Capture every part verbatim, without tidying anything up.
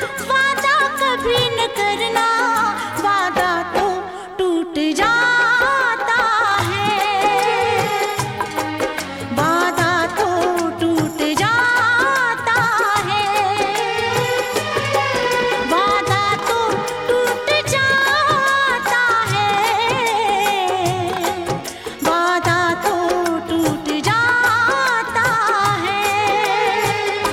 वादा कभी न करना, वादा तो टूट जाता है, वादा तो टूट जाता है, वादा तो टूट जाता है, वादा तो टूट जाता है।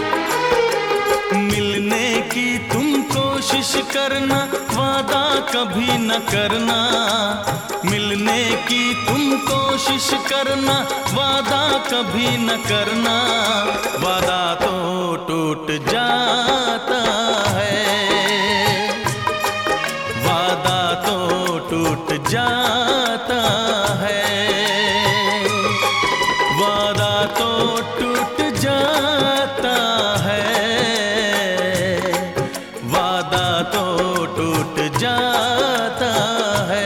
मिलने की तुम कोशिश करना, वादा कभी न करना। मिलने की तुम कोशिश करना, वादा कभी न करना। वादा तो टूट जाता है, वादा तो टूट जाता है, वादा तो टूट जाता है, वादा तो टूट जाता है।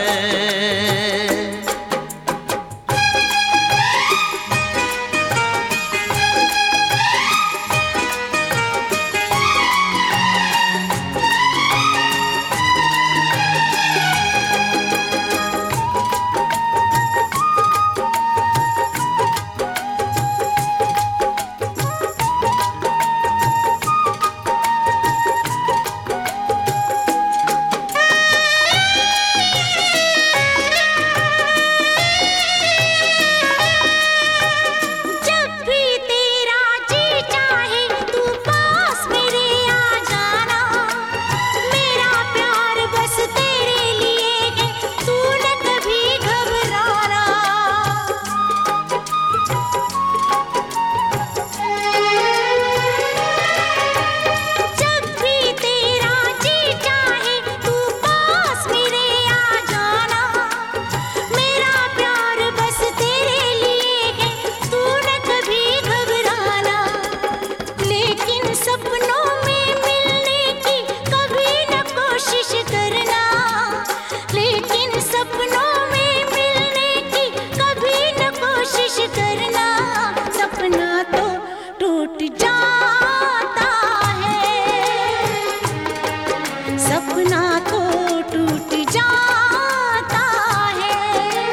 सपना तो टूट जाता है,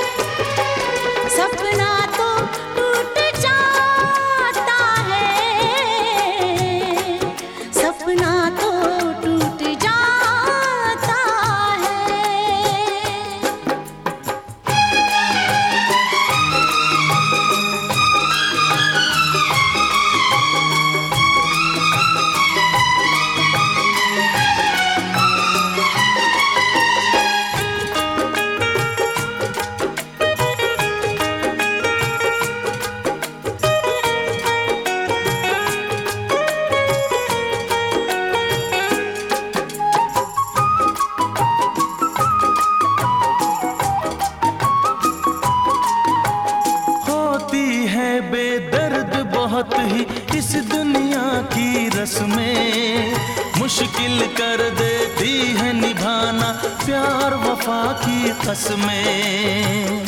सपना तो टूट जाता है, सपना तो टूट जाता है। बेदर्द बहुत ही इस दुनिया की रस्में, मुश्किल कर देती है निभाना प्यार वफा की कसमें।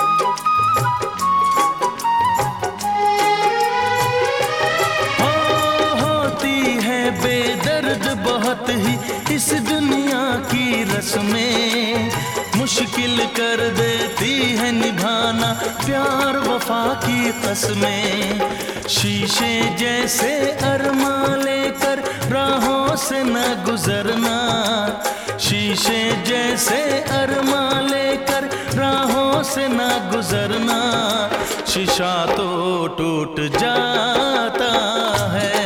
हो होती है बेदर्द बहुत ही इस दुनिया की रस्में, मुश्किल कर देती है निभाना प्यार वफा की कसमें। शीशे जैसे अरमा लेकर राहों से न गुजरना, शीशे जैसे अरमा लेकर राहों से न गुजरना। शीशा तो टूट जाता है,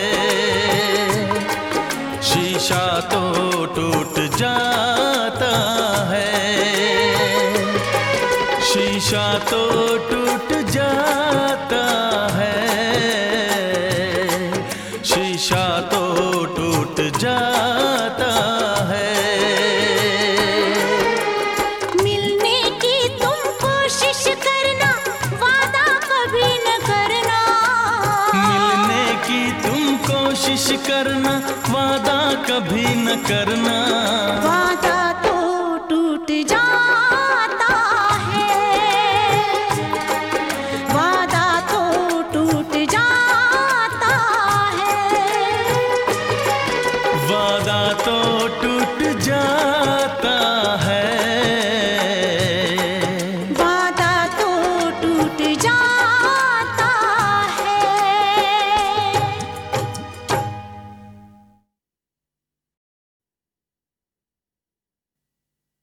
शीशा तो टूट जाता है, शीशा तो टूट जाता है, शीशा तो टूट जाता है। मिलने की तुम कोशिश करना, वादा कभी न करना। मिलने की तुम कोशिश करना, वादा कभी न करना। वादा तो टूट जाता है, वादा तो टूट जाता है, वादा वादा तो टूट जाता